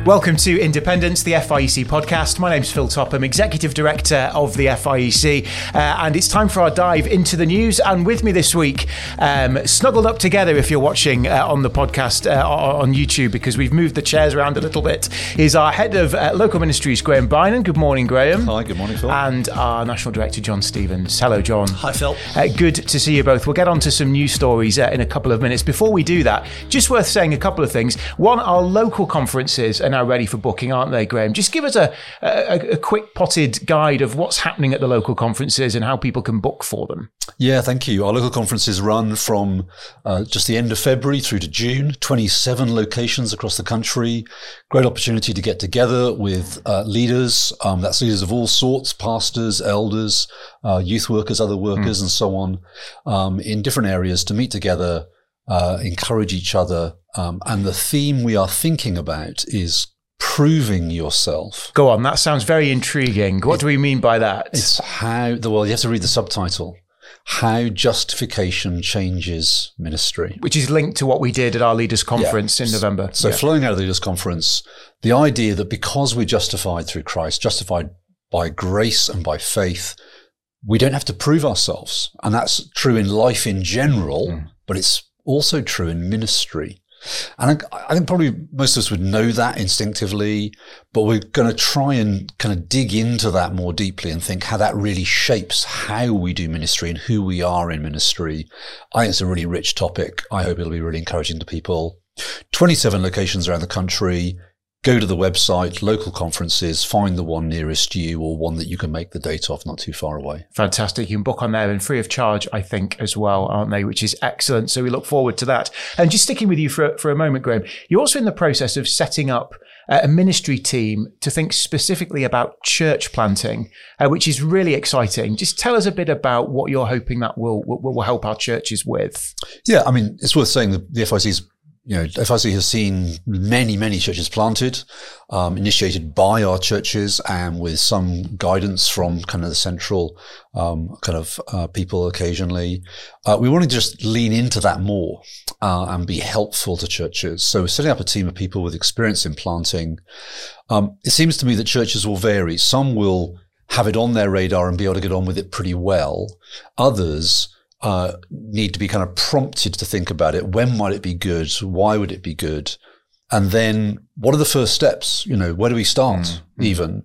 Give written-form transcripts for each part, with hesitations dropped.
Welcome to Independence, the FIEC podcast. My name's Phil Topham, Executive Director of the FIEC, and it's time for our dive into the news. And with me this week, snuggled up together if you're watching on the podcast on YouTube, because we've moved the chairs around a little bit, is our Head of Local Ministries, Graham Bynon. Good morning, Graham. Hi, good morning, Phil. And our National Director, John Stevens. Hello, John. Hi, Phil. Good to see you both. We'll get on to some news stories in a couple of minutes. Before we do that, just worth saying a couple of things. One, our local conferences are now ready for booking, aren't they, Graham? Just give us a quick potted guide of what's happening at the local conferences and how people can book for them. Yeah, thank you. Our local conferences run from just the end of February through to June, 27 locations across the country. Great opportunity to get together with leaders. That's leaders of all sorts, pastors, elders, youth workers, other workers, and so on, in different areas to meet together, encourage each other. And the theme we are thinking about is proving yourself. Go on, that sounds very intriguing. What do we mean by that? It's how, well, you have to read the subtitle. How justification changes ministry. Which is linked to what we did at our leaders' conference in November. So flowing out of the leaders' conference, the idea that because we're justified through Christ, justified by grace and by faith, we don't have to prove ourselves. And that's true in life in general, but it's also true in ministry. And I think probably most of us would know that instinctively, but we're going to try and kind of dig into that more deeply and think how that really shapes how we do ministry and who we are in ministry. I think it's a really rich topic. I hope it'll be really encouraging to people. 27 locations around the country. Go to the website, local conferences, find the one nearest you or one that you can make the date of, not too far away. Fantastic. You can book on there and free of charge, I think, as well, aren't they? Which is excellent. So we look forward to that. And just sticking with you for a moment, Graham, you're also in the process of setting up a ministry team to think specifically about church planting, which is really exciting. Just tell us a bit about what you're hoping that will help our churches with. Yeah, I mean, it's worth saying that the FIEC's FIEC has seen many, many churches planted, initiated by our churches and with some guidance from kind of the central people occasionally. We want to just lean into that more and be helpful to churches. So we're setting up a team of people with experience in planting. It seems to me that churches will vary. Some will have it on their radar and be able to get on with it pretty well. Others need to be kind of prompted to think about it. When might it be good? Why would it be good? And then what are the first steps? Where do we start even?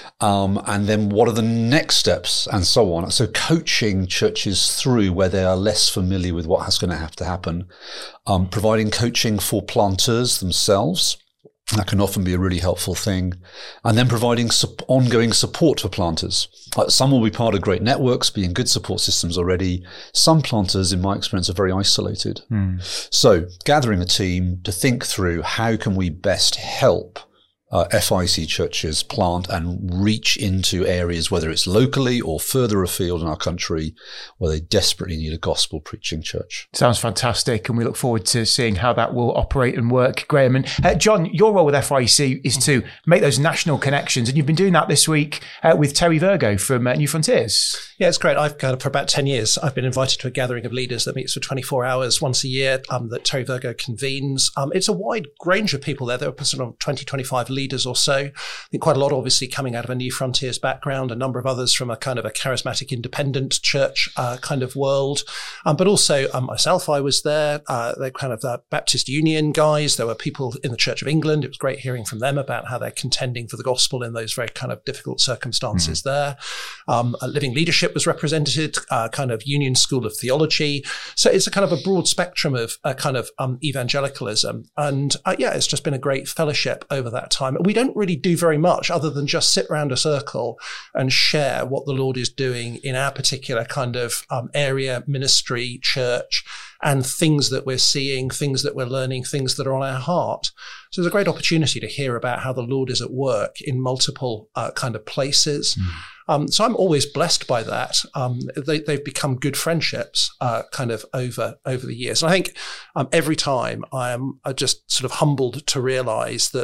And then what are the next steps and so on? So coaching churches through where they are less familiar with what's going to have to happen, providing coaching for planters themselves. That can often be a really helpful thing. And then providing ongoing support for planters. Some will be part of great networks, be in good support systems already. Some planters, in my experience, are very isolated. So gathering a team to think through how can we best help FIEC churches plant and reach into areas, whether it's locally or further afield in our country, where they desperately need a gospel preaching church. Sounds fantastic, and we look forward to seeing how that will operate and work, Graham. And John, your role with FIEC is to make those national connections, and you've been doing that this week with Terry Virgo from New Frontiers. Yeah, it's great. For about 10 years, I've been invited to a gathering of leaders that meets for 24 hours once a year that Terry Virgo convenes. It's a wide range of people there. There are sort of 20, 25 leaders or so. I think quite a lot obviously coming out of a New Frontiers background, a number of others from a kind of a charismatic independent church kind of world. But also myself, I was there. They're kind of the Baptist Union guys. There were people in the Church of England. It was great hearing from them about how they're contending for the gospel in those very kind of difficult circumstances there. Living Leadership was represented, kind of Union School of Theology. So it's a kind of a broad spectrum of kind of evangelicalism. And it's just been a great fellowship over that time. We don't really do very much other than just sit around a circle and share what the Lord is doing in our particular kind of area, ministry, church, and things that we're seeing, things that we're learning, things that are on our heart. So there's a great opportunity to hear about how the Lord is at work in multiple kind of places. So I'm always blessed by that. They've become good friendships kind of over the years. And I think every time I am just sort of humbled to realize that the church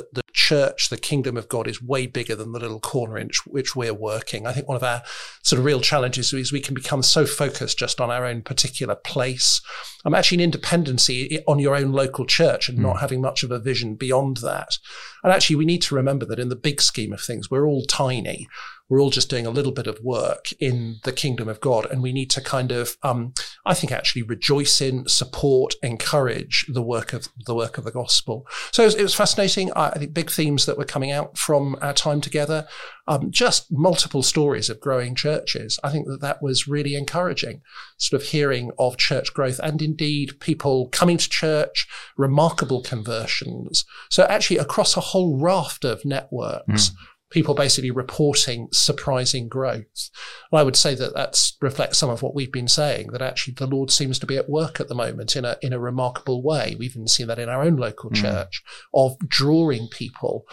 church, the kingdom of God, is way bigger than the little corner in which we're working. I think one of our sort of real challenges is we can become so focused just on our own particular place. Actually, an independency on your own local church and not having much of a vision beyond that. And actually, we need to remember that in the big scheme of things, we're all tiny. We're all just doing a little bit of work in the kingdom of God. And we need to kind of, I think, actually rejoice in, support, encourage the work of the gospel. So it was fascinating. I think big themes that were coming out from our time together, just multiple stories of growing churches. I think that was really encouraging, sort of hearing of church growth and indeed people coming to church, remarkable conversions. So actually across a whole raft of networks, people basically reporting surprising growth. And I would say that reflects some of what we've been saying, that actually the Lord seems to be at work at the moment in a remarkable way. We've even seen that in our own local church, of drawing people.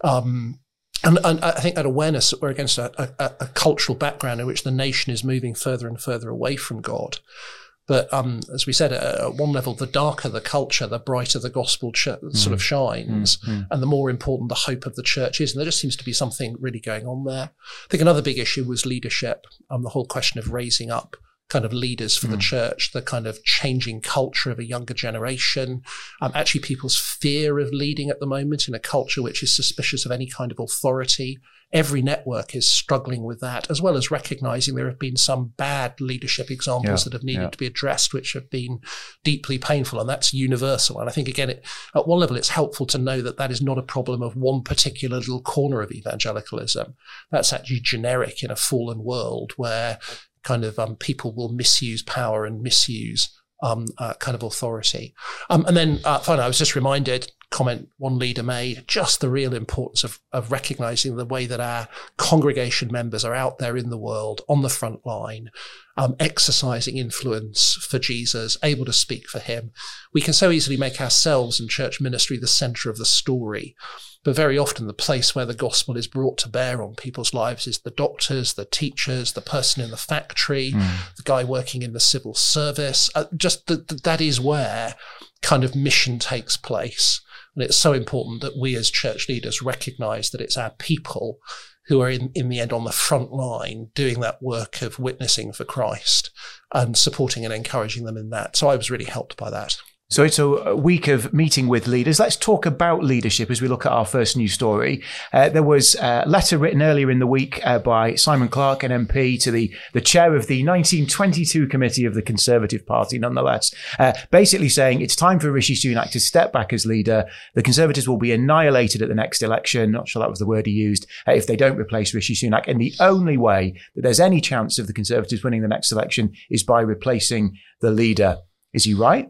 And I think that awareness that we're against a cultural background in which the nation is moving further and further away from God. But as we said, at one level, the darker the culture, the brighter the gospel sort of shines, and the more important the hope of the church is. And there just seems to be something really going on there. I think another big issue was leadership, the whole question of raising up kind of leaders for the church, the kind of changing culture of a younger generation, actually people's fear of leading at the moment in a culture which is suspicious of any kind of authority. Every network is struggling with that, as well as recognizing there have been some bad leadership examples that have needed to be addressed, which have been deeply painful, and that's universal. And I think, again, at one level, it's helpful to know that that is not a problem of one particular little corner of evangelicalism. That's actually generic in a fallen world where kind of people will misuse power and misuse kind of authority. And then finally, I was just reminded, comment one leader made, just the real importance of recognizing the way that our congregation members are out there in the world, on the front line, exercising influence for Jesus, able to speak for him. We can so easily make ourselves and church ministry the center of the story. But very often the place where the gospel is brought to bear on people's lives is the doctors, the teachers, the person in the factory, the guy working in the civil service. That is where kind of mission takes place. And it's so important that we as church leaders recognize that it's our people who are in the end on the front line doing that work of witnessing for Christ and supporting and encouraging them in that. So I was really helped by that. So it's a week of meeting with leaders. Let's talk about leadership as we look at our first news story. There was a letter written earlier in the week by Simon Clarke, an MP, to the chair of the 1922 committee of the Conservative Party, nonetheless, basically saying it's time for Rishi Sunak to step back as leader. The Conservatives will be annihilated at the next election. Not sure that was the word he used, if they don't replace Rishi Sunak. And the only way that there's any chance of the Conservatives winning the next election is by replacing the leader. Is he right?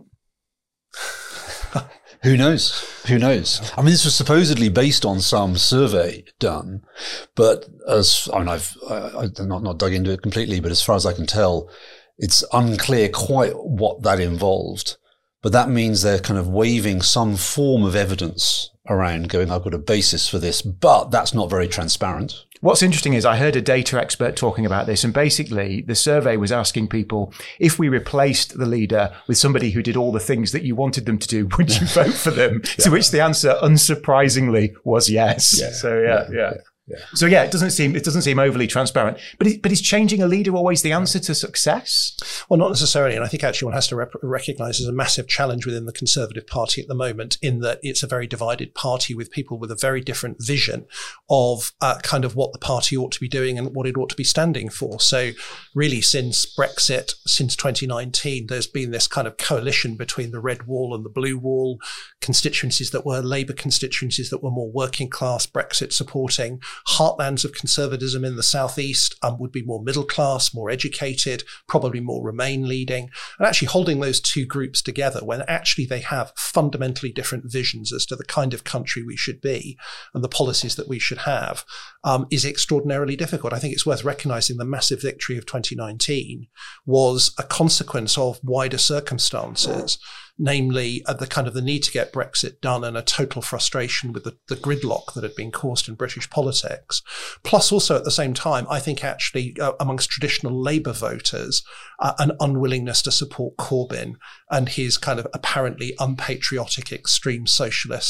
Who knows? Who knows? I mean, this was supposedly based on some survey done, but I've not dug into it completely, but as far as I can tell, it's unclear quite what that involved. But that means they're kind of waving some form of evidence around, going, I've got a basis for this, but that's not very transparent. What's interesting is I heard a data expert talking about this, and basically the survey was asking people, if we replaced the leader with somebody who did all the things that you wanted them to do, would you vote for them? To which the answer, unsurprisingly, was yes. Yeah. So it doesn't seem overly transparent. But is changing a leader always the answer to success? Well, not necessarily. And I think actually one has to recognise there's a massive challenge within the Conservative Party at the moment, in that it's a very divided party with people with a very different vision of kind of what the party ought to be doing and what it ought to be standing for. So really since Brexit, since 2019, there's been this kind of coalition between the red wall and the blue wall, constituencies that were Labour constituencies that were more working class, Brexit supporting. Heartlands of conservatism in the southeast would be more middle class, more educated, probably more Remain leading. And actually holding those two groups together when actually they have fundamentally different visions as to the kind of country we should be and the policies that we should have is extraordinarily difficult. I think it's worth recognising the massive victory of 2019 was a consequence of wider circumstances, namely the need to get Brexit done and a total frustration with the gridlock that had been caused in British politics. Plus also at the same time, I think actually amongst traditional Labour voters, an unwillingness to support Corbyn and his kind of apparently unpatriotic extreme socialist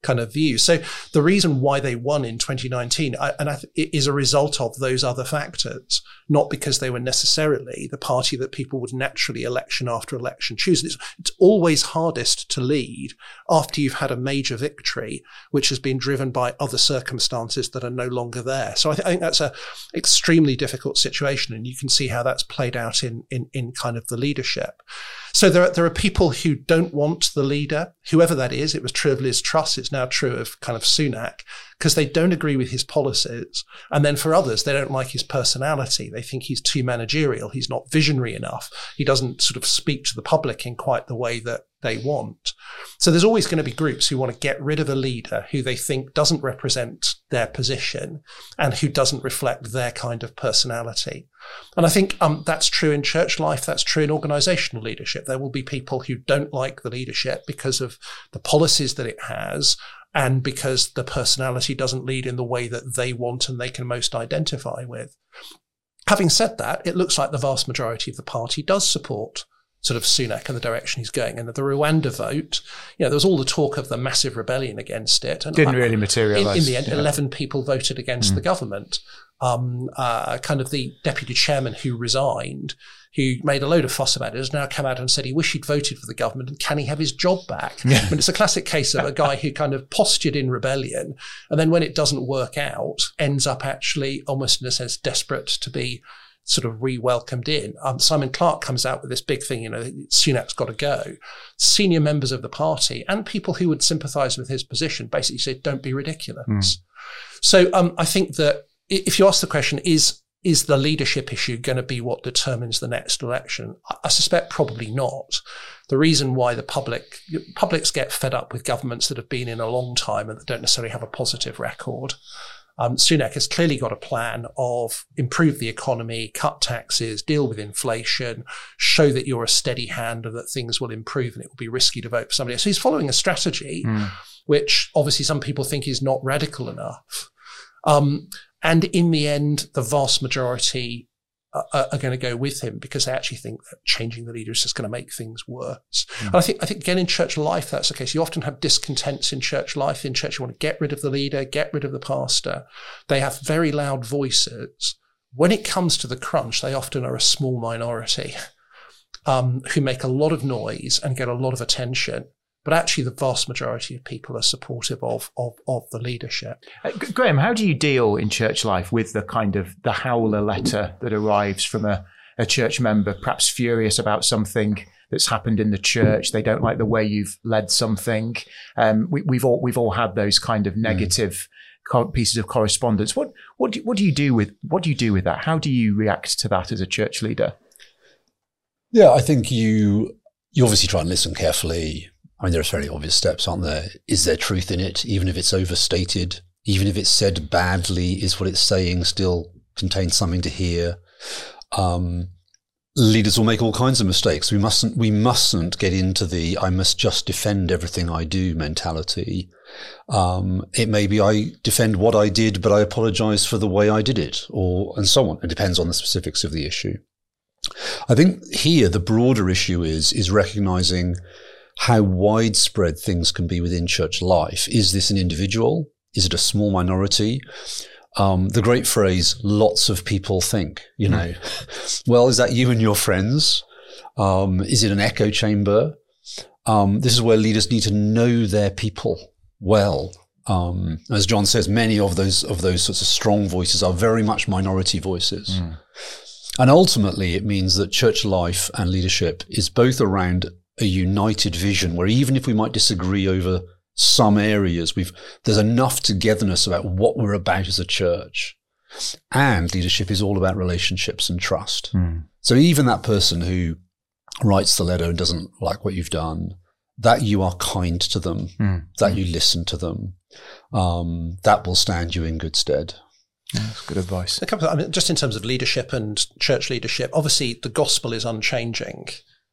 kind of view. So the reason why they won in 2019 is a result of those other factors, not because they were necessarily the party that people would naturally election after election choose. It's always hardest to lead after you've had a major victory, which has been driven by other circumstances that are no longer there. So I think that's a extremely difficult situation, and you can see how that's played out in kind of the leadership. So there are people who don't want the leader, whoever that is. It was true of Liz Truss. It's now true of kind of Sunak, because they don't agree with his policies. And then for others, they don't like his personality. They think he's too managerial. He's not visionary enough. He doesn't sort of speak to the public in quite the way that they want. So there's always going to be groups who want to get rid of a leader who they think doesn't represent their position and who doesn't reflect their kind of personality. And I think that's true in church life. That's true in organizational leadership. There will be people who don't like the leadership because of the policies that it has and because the personality doesn't lead in the way that they want and they can most identify with. Having said that, it looks like the vast majority of the party does support sort of Sunak and the direction he's going. And the Rwanda vote, there was all the talk of the massive rebellion against it. And didn't really materialise. In the end, 11 people voted against the government. Kind of the deputy chairman who resigned, who made a load of fuss about it, has now come out and said he wished he'd voted for the government and can he have his job back? I mean, it's a classic case of a guy who kind of postured in rebellion and then when it doesn't work out, ends up actually almost in a sense desperate to be sort of re-welcomed in. Simon Clarke comes out with this big thing, Sunak's got to go. Senior members of the party and people who would sympathise with his position basically said, don't be ridiculous. So I think that if you ask the question, is the leadership issue going to be what determines the next election? I suspect probably not. The reason why the publics get fed up with governments that have been in a long time and that don't necessarily have a positive record. Sunak has clearly got a plan of improve the economy, cut taxes, deal with inflation, show that you're a steady hand and that things will improve and it will be risky to vote for somebody else. So he's following a strategy, which obviously some people think is not radical enough. And in the end, the vast majority are going to go with him because they actually think that changing the leader is just going to make things worse. And I think again in church life that's the case. You often have discontents in church life. In church, you want to get rid of the leader, get rid of the pastor. They have very loud voices. When it comes to the crunch, they often are a small minority who make a lot of noise and get a lot of attention. But actually, the vast majority of people are supportive of the leadership. Graham, how do you deal in church life with the kind of the howler letter that arrives from a church member, perhaps furious about something that's happened in the church? They don't like the way you've led something. We've all had those kind of negative pieces of correspondence. What do you do with that? How do you react to that as a church leader? Yeah, I think you obviously try and listen carefully. I mean, there's very obvious steps, aren't there? Is there truth in it? Even if it's overstated, even if it's said badly, is what it's saying still contains something to hear? Leaders will make all kinds of mistakes. We mustn't get into the I must just defend everything I do mentality. It may be I defend what I did, but I apologize for the way I did it, and so on. It depends on the specifics of the issue. I think here the broader issue is recognizing how widespread things can be within church life. Is this an individual? Is it a small minority? The great phrase, lots of people think, well, is that you and your friends? Is it an echo chamber? This is where leaders need to know their people well. As John says, many of those sorts of strong voices are very much minority voices. And ultimately, it means that church life and leadership is both around a united vision where even if we might disagree over some areas, there's enough togetherness about what we're about as a church. And leadership is all about relationships and trust. So even that person who writes the letter and doesn't like what you've done, that you are kind to them, that you listen to them, that will stand you in good stead. That's good advice. Just in terms of leadership and church leadership, obviously the gospel is unchanging.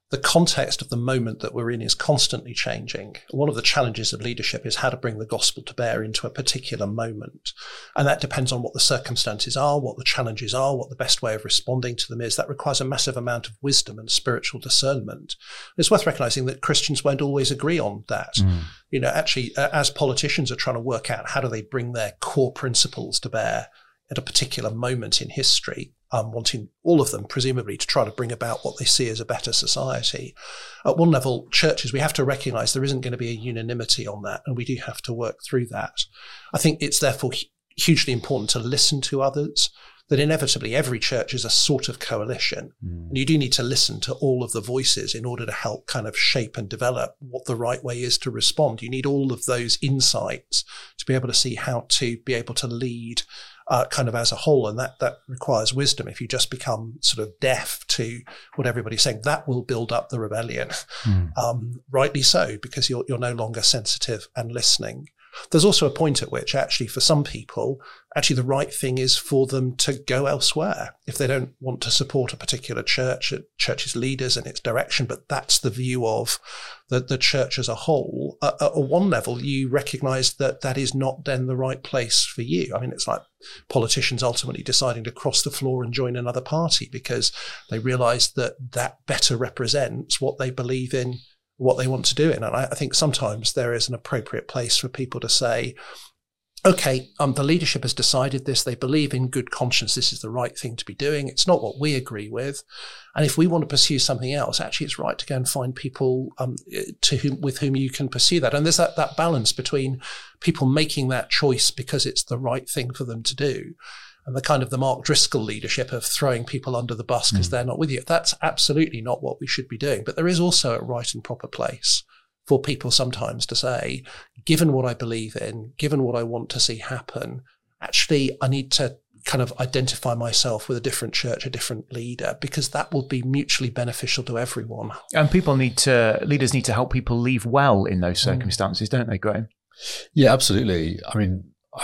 the context of the moment that we're in is constantly changing. One of the challenges of leadership is how to bring the gospel to bear into a particular moment. And that depends on what the circumstances are, what the challenges are, what the best way of responding to them is. That requires a massive amount of wisdom and spiritual discernment. It's worth recognizing that Christians won't always agree on that. Actually, as politicians are trying to work out how do they bring their core principles to bear at a particular moment in history, wanting all of them, presumably, to try to bring about what they see as a better society. At one level, churches, we have to recognise there isn't going to be a unanimity on that, and we do have to work through that. I think it's therefore hugely important to listen to others, that inevitably every church is a sort of coalition. And you do need to listen to all of the voices in order to help kind of shape and develop what the right way is to respond. You need all of those insights to be able to see how to be able to lead kind of as a whole. And that requires wisdom. If you just become sort of deaf to what everybody's saying, that will build up the rebellion. Rightly so, because you're no longer sensitive and listening. There's also a point at which actually for some people, actually the right thing is for them to go elsewhere if they don't want to support a particular church's leaders and its direction, but that's the view of the church as a whole. At one level, you recognise that is not then the right place for you. I mean, it's like politicians ultimately deciding to cross the floor and join another party because they realise that better represents what they believe in, what they want to do it. And I think sometimes there is an appropriate place for people to say, okay, the leadership has decided this. They believe in good conscience. This is the right thing to be doing. It's not what we agree with. And if we want to pursue something else, actually it's right to go and find people with whom you can pursue that. And there's that balance between people making that choice because it's the right thing for them to do, and the kind of the Mark Driscoll leadership of throwing people under the bus because they're not with you. That's absolutely not what we should be doing. But there is also a right and proper place for people sometimes to say, given what I believe in, given what I want to see happen, actually I need to kind of identify myself with a different church, a different leader, because that will be mutually beneficial to everyone. And leaders need to help people leave well in those circumstances, don't they, Graham? Yeah, absolutely. I mean,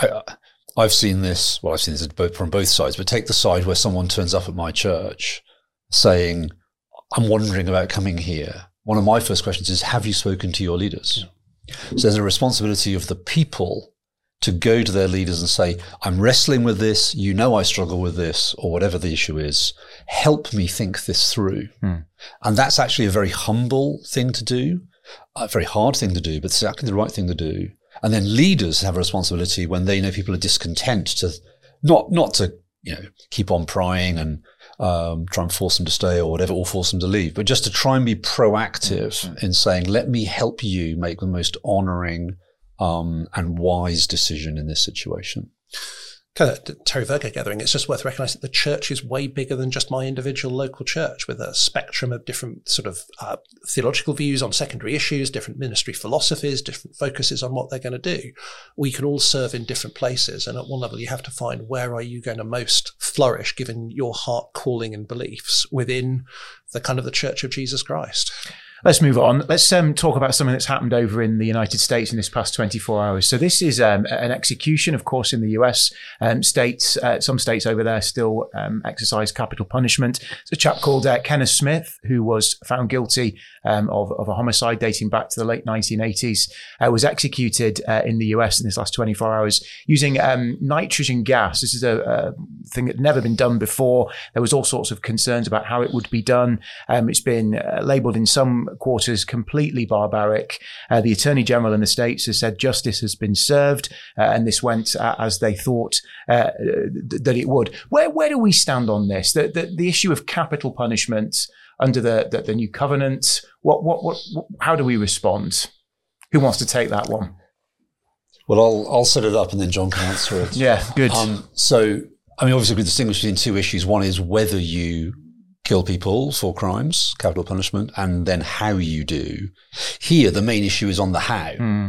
I've seen this from both sides, but take the side where someone turns up at my church saying, I'm wondering about coming here. One of my first questions is, have you spoken to your leaders? So there's a responsibility of the people to go to their leaders and say, I'm wrestling with this, I struggle with this, or whatever the issue is, help me think this through. And that's actually a very humble thing to do, a very hard thing to do, but exactly the right thing to do. And then leaders have a responsibility when they know people are discontent to not to keep on prying and try and force them to stay or whatever, or force them to leave, but just to try and be proactive in saying, let me help you make the most honouring and wise decision in this situation. Kind of Terry Virgo gathering, it's just worth recognising that the church is way bigger than just my individual local church, with a spectrum of different sort of theological views on secondary issues, different ministry philosophies, different focuses on what they're going to do. We can all serve in different places, and at one level you have to find where are you going to most flourish given your heart calling and beliefs within the kind of the Church of Jesus Christ. Let's move on. Let's talk about something that's happened over in the United States in this past 24 hours. So this is an execution, of course, in the US. Some states over there still exercise capital punishment. It's a chap called Kenneth Smith, who was found guilty of a homicide dating back to the late 1980s, was executed in the US in this last 24 hours using nitrogen gas. This is a thing that had never been done before. There was all sorts of concerns about how it would be done. It's been labelled in some quarters completely barbaric. The Attorney General in the States has said justice has been served, and this went as they thought that it would. Where do we stand on this? The issue of capital punishment under the new covenant. How do we respond? Who wants to take that one? Well, I'll set it up and then John can answer it. Yeah, good. So, I mean, obviously we distinguish between two issues. One is whether you kill people for crimes, capital punishment, and then how you do. Here, the main issue is on the how.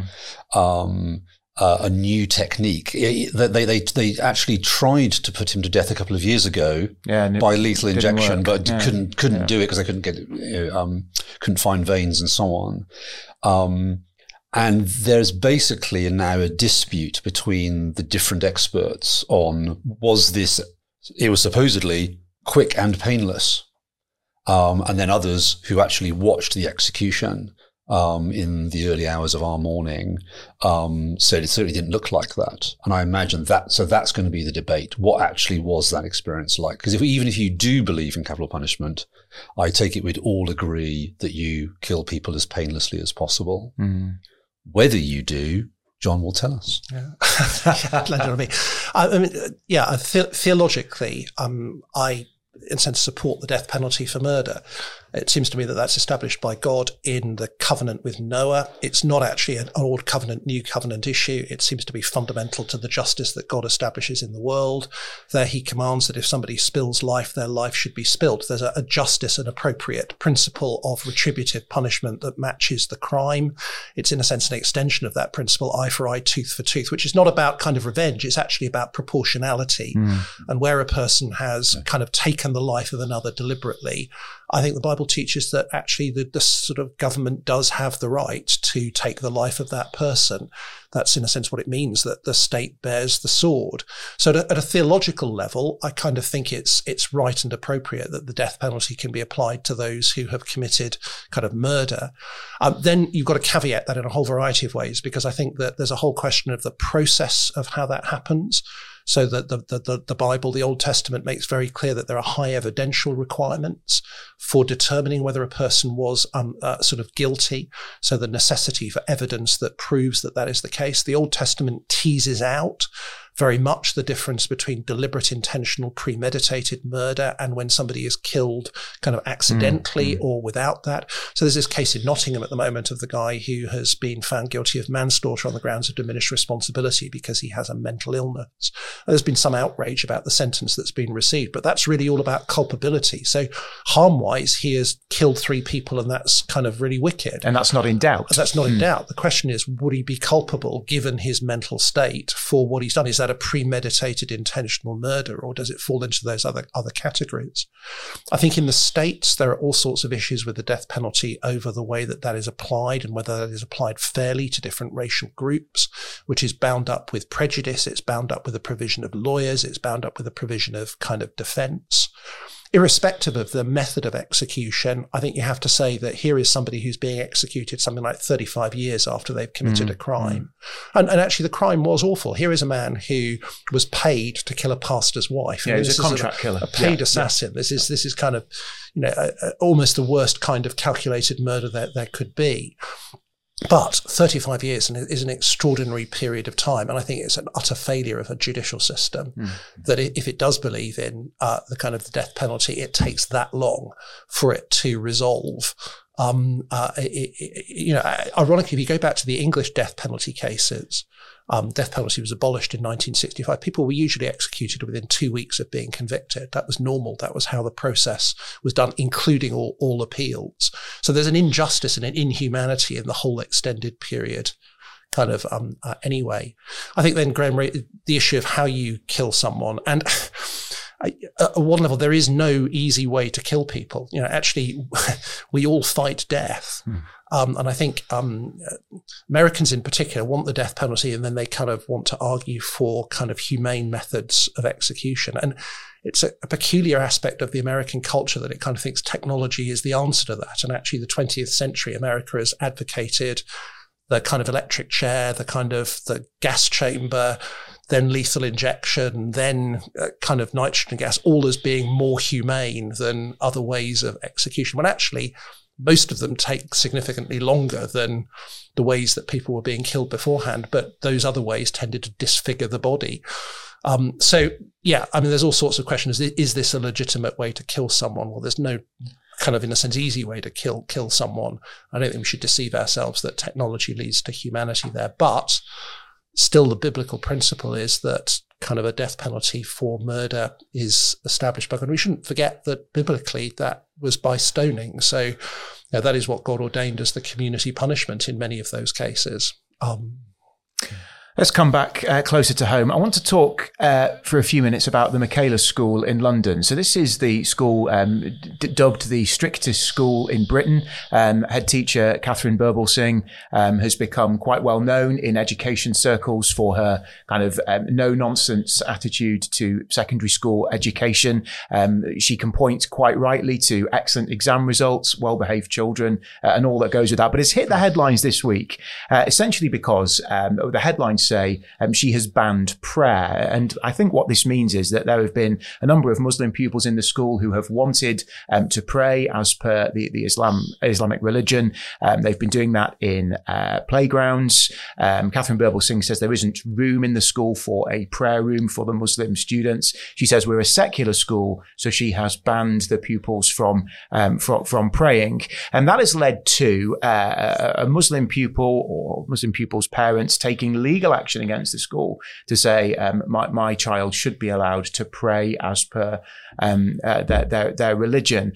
A new technique. They actually tried to put him to death a couple of years ago by lethal injection, but couldn't do it because they couldn't find veins and so on. And there's basically now a dispute between the different experts on it was supposedly quick and painless. and then others who actually watched the execution in the early hours of our morning, said it certainly didn't look like that. And I imagine that's going to be the debate. What actually was that experience like? Because even if you do believe in capital punishment, I take it we'd all agree that you kill people as painlessly as possible. Whether you do, John will tell us. Theologically, I in a sense support the death penalty for murder. It seems to me that that's established by God in the covenant with Noah. It's not actually an old covenant, new covenant issue. It seems to be fundamental to the justice that God establishes in the world. There he commands that if somebody spills life, their life should be spilled. There's a justice and appropriate principle of retributive punishment that matches the crime. It's in a sense an extension of that principle, eye for eye, tooth for tooth, which is not about kind of revenge. It's actually about proportionality. And where a person has kind of taken the life of another deliberately, I think the Bible teaches that actually the sort of government does have the right to take the life of that person. That's in a sense what it means, that the state bears the sword. So at a theological level, I kind of think it's right and appropriate that the death penalty can be applied to those who have committed kind of murder. Then you've got to caveat that in a whole variety of ways, because I think that there's a whole question of the process of how that happens. So that the Bible, the Old Testament, makes very clear that there are high evidential requirements for determining whether a person was sort of guilty. So the necessity for evidence that proves that that is the case. The Old Testament teases out very much the difference between deliberate, intentional, premeditated murder and when somebody is killed kind of accidentally or without that. So there's this case in Nottingham at the moment of the guy who has been found guilty of manslaughter on the grounds of diminished responsibility because he has a mental illness. There's been some outrage about the sentence that's been received, but that's really all about culpability. So harm-wise, he has killed 3 people, and that's kind of really wicked. And that's not in doubt. That's not in doubt. The question is, would he be culpable given his mental state for what he's done? Is that a premeditated intentional murder, or does it fall into those other categories? I think in the States, there are all sorts of issues with the death penalty over the way that is applied and whether that is applied fairly to different racial groups, which is bound up with prejudice. It's bound up with the provision of lawyers. It's bound up with the provision of kind of defense. Irrespective of the method of execution, I think you have to say that here is somebody who's being executed something like 35 years after they've committed a crime. And actually the crime was awful. Here is a man who was paid to kill a pastor's wife. Yeah, he's a contract killer. A paid assassin. Yeah. This is kind of, almost the worst kind of calculated murder that there could be. But 35 years is an extraordinary period of time. And I think it's an utter failure of a judicial system that if it does believe in the kind of the death penalty, it takes that long for it to resolve. Ironically, if you go back to the English death penalty cases, death penalty was abolished in 1965. People were usually executed within 2 weeks of being convicted. That was normal. That was how the process was done, including all appeals. So there's an injustice and an inhumanity in the whole extended period kind of anyway. I think then, Graham, the issue of how you kill someone, and at one level, there is no easy way to kill people. Actually, we all fight death. And I think Americans in particular want the death penalty, and then they kind of want to argue for kind of humane methods of execution. And it's a peculiar aspect of the American culture that it kind of thinks technology is the answer to that. And actually, the 20th century, America has advocated the kind of electric chair, the kind of the gas chamber, then lethal injection, then kind of nitrogen gas, all as being more humane than other ways of execution, when actually most of them take significantly longer than the ways that people were being killed beforehand, but those other ways tended to disfigure the body. There's all sorts of questions. Is this a legitimate way to kill someone? Well, there's no kind of, in a sense, easy way to kill someone. I don't think we should deceive ourselves that technology leads to humanity there. But still, the biblical principle is that kind of a death penalty for murder is established by God. We shouldn't forget that biblically that was by stoning. So that is what God ordained as the community punishment in many of those cases. Let's come back closer to home. I want to talk for a few minutes about the Michaela School in London. So this is the school dubbed the strictest school in Britain. Head teacher Catherine Birbalsingh has become quite well known in education circles for her kind of no-nonsense attitude to secondary school education. She can point quite rightly to excellent exam results, well-behaved children, and all that goes with that. But it's hit the headlines this week, essentially because the headlines say she has banned prayer. And I think what this means is that there have been a number of Muslim pupils in the school who have wanted to pray as per the Islamic religion. They've been doing that in playgrounds. Catherine Birbalsingh says there isn't room in the school for a prayer room for the Muslim students. She says we're a secular school, so she has banned the pupils from praying. And that has led to a Muslim pupil or Muslim pupil's parents taking legal action against the school to say my child should be allowed to pray as per their religion.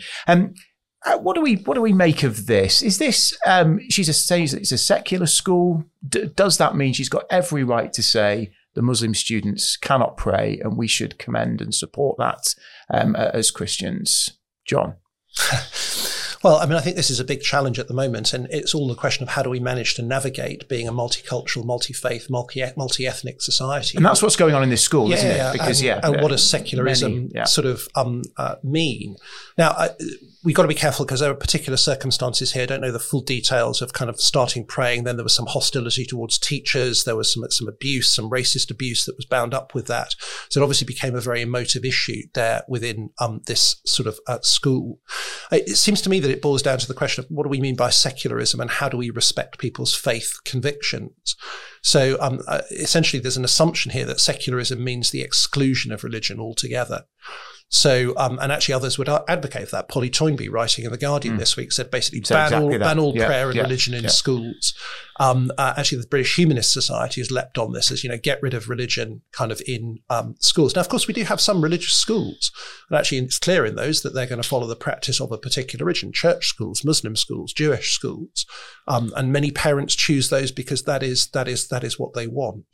What do we make of this? Is this she says it's a secular school? Does that mean she's got every right to say the Muslim students cannot pray and we should commend and support that as Christians? John? Well, I mean, I think this is a big challenge at the moment, and it's all the question of how do we manage to navigate being a multicultural, multi-faith, multi-ethnic society. And that's what's going on in this school, isn't it? Because, and what does secularism sort of mean? Now, we've got to be careful because there are particular circumstances here. I don't know the full details of kind of starting praying. Then there was some hostility towards teachers. There was some abuse, some racist abuse that was bound up with that. So it obviously became a very emotive issue there within this sort of school. It seems to me that it boils down to the question of what do we mean by secularism and how do we respect people's faith convictions? So essentially there's an assumption here that secularism means the exclusion of religion altogether. So, and actually others would advocate for that. Polly Toynbee, writing in The Guardian this week, said basically ban all prayer and religion in schools. Actually, the British Humanist Society has leapt on this as, get rid of religion kind of in schools. Now, of course, we do have some religious schools. And actually, it's clear in those that they're going to follow the practice of a particular religion. Church schools, Muslim schools, Jewish schools. And many parents choose those because that is what they want.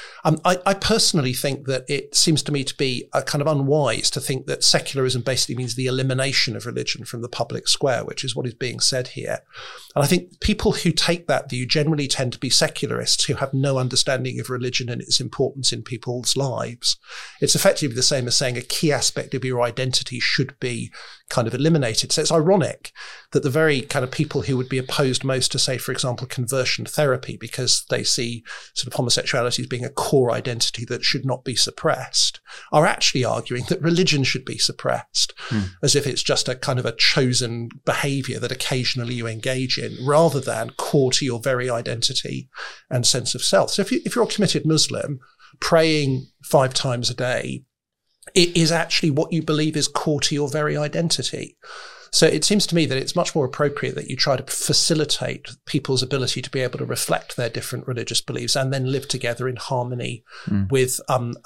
I personally think that it seems to me to be kind of unwise to think that secularism basically means the elimination of religion from the public square, which is what is being said here. And I think people who take that view generally tend to be secularists who have no understanding of religion and its importance in people's lives. It's effectively the same as saying a key aspect of your identity should be kind of eliminated. So it's ironic that the very kind of people who would be opposed most to, say, for example, conversion therapy, because they see sort of homosexuality as being a core identity that should not be suppressed, are actually arguing that religion should be suppressed, as if it's just a kind of a chosen behavior that occasionally you engage in, rather than core to your very identity and sense of self. So if you're a committed Muslim, praying 5 times a day, it is actually what you believe is core to your very identity. So it seems to me that it's much more appropriate that you try to facilitate people's ability to be able to reflect their different religious beliefs and then live together in harmony with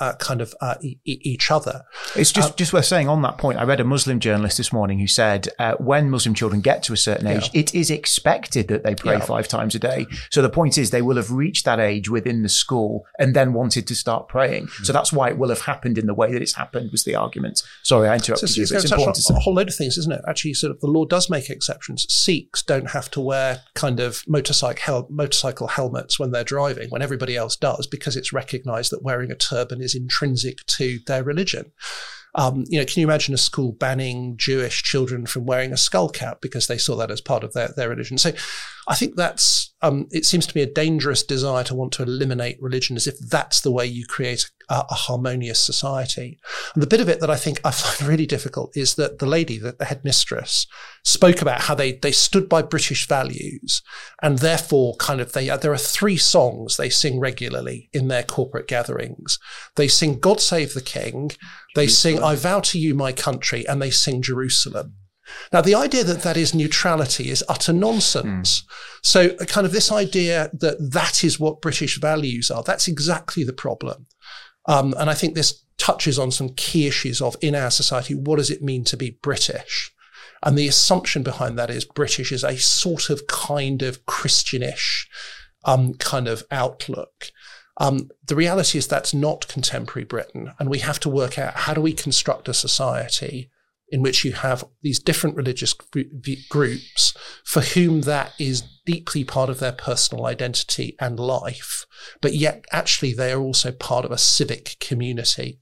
each other. It's just worth saying on that point, I read a Muslim journalist this morning who said when Muslim children get to a certain age, it is expected that they pray 5 times a day. So the point is they will have reached that age within the school and then wanted to start praying. So that's why it will have happened in the way that it's happened, was the argument. Sorry, I interrupted you, but it's important to say. A whole load of things, isn't it? Actually, sort of the law does make exceptions. Sikhs don't have to wear kind of motorcycle helmets when they're driving, when everybody else does, because it's recognised that wearing a turban is intrinsic to their religion. Can you imagine a school banning Jewish children from wearing a skull cap because they saw that as part of their religion? So I think that's, it seems to me a dangerous desire to want to eliminate religion as if that's the way you create a harmonious society. And the bit of it that I think I find really difficult is that the lady, the headmistress, spoke about how they stood by British values, and therefore kind of there are 3 songs they sing regularly in their corporate gatherings. They sing God Save the King, they sing I Vow to You My Country, and they sing Jerusalem. Now, the idea that is neutrality is utter nonsense. So kind of this idea that is what British values are, that's exactly the problem. And I think this touches on some key issues of, in our society, what does it mean to be British? And the assumption behind that is British is a sort of kind of Christianish kind of outlook. The reality is that's not contemporary Britain. And we have to work out, how do we construct a society in which you have these different religious groups for whom that is deeply part of their personal identity and life, but yet actually they are also part of a civic community.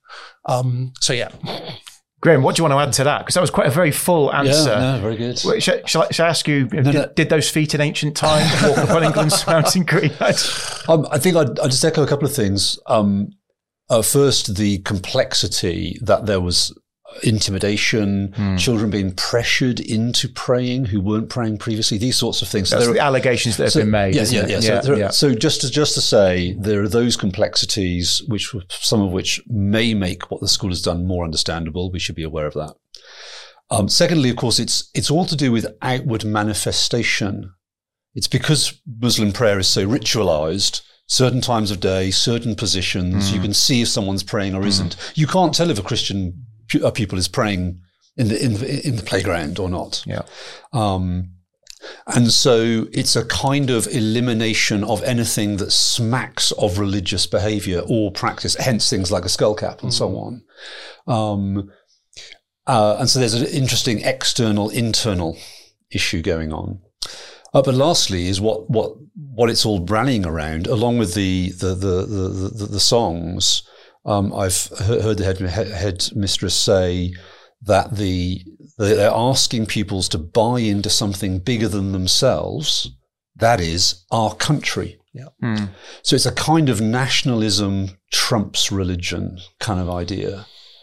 Graham, what do you want to add to that? Because that was quite a very full answer. Yeah, no, very good. Wait, shall I ask you, did those feet in ancient times walk upon England's mountain green? I think I'd just echo a couple of things. First, the complexity that there was intimidation, children being pressured into praying who weren't praying previously, these sorts of things. That's the allegations that have been made. So just to say, there are those complexities, some of which may make what the school has done more understandable. We should be aware of that. Secondly, of course, it's all to do with outward manifestation. It's because Muslim prayer is so ritualized. Certain times of day, certain positions, you can see if someone's praying or isn't. You can't tell if a Christian pupil is praying in the playground or not. Yeah. And so it's a kind of elimination of anything that smacks of religious behavior or practice, hence things like a skull cap and so on. And so there's an interesting external, internal issue going on. But lastly is what it's all rallying around, along with the songs. I've heard the head mistress say that they're asking pupils to buy into something bigger than themselves. That is our country. Yeah. So it's a kind of nationalism trumps religion kind of idea.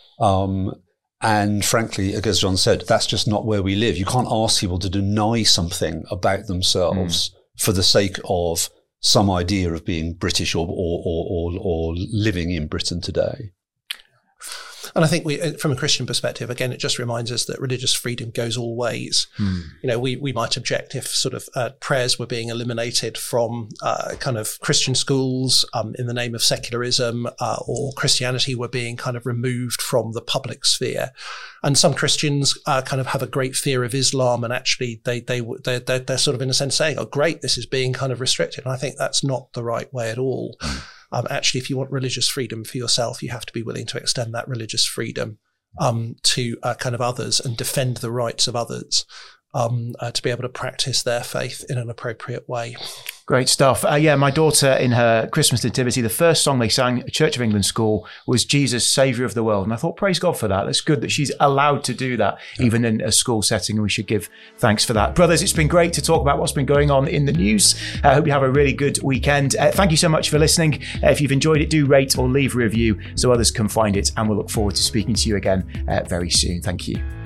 And frankly, as John said, that's just not where we live. You can't ask people to deny something about themselves for the sake of some idea of being British or living in Britain today. And I think from a Christian perspective, again, it just reminds us that religious freedom goes all ways. We might object if sort of prayers were being eliminated from kind of Christian schools in the name of secularism, or Christianity were being kind of removed from the public sphere. And some Christians kind of have a great fear of Islam, and actually they're sort of in a sense saying, "Oh, great, this is being kind of restricted." And I think that's not the right way at all. Actually, if you want religious freedom for yourself, you have to be willing to extend that religious freedom to kind of others and defend the rights of others to be able to practice their faith in an appropriate way. Great stuff. My daughter, in her Christmas nativity, the first song they sang at Church of England school was Jesus, Saviour of the World. And I thought, praise God for that. It's good that she's allowed to do that, even in a school setting, and we should give thanks for that. Brothers, it's been great to talk about what's been going on in the news. I hope you have a really good weekend. Thank you so much for listening. If you've enjoyed it, do rate or leave a review so others can find it. And we'll look forward to speaking to you again very soon. Thank you.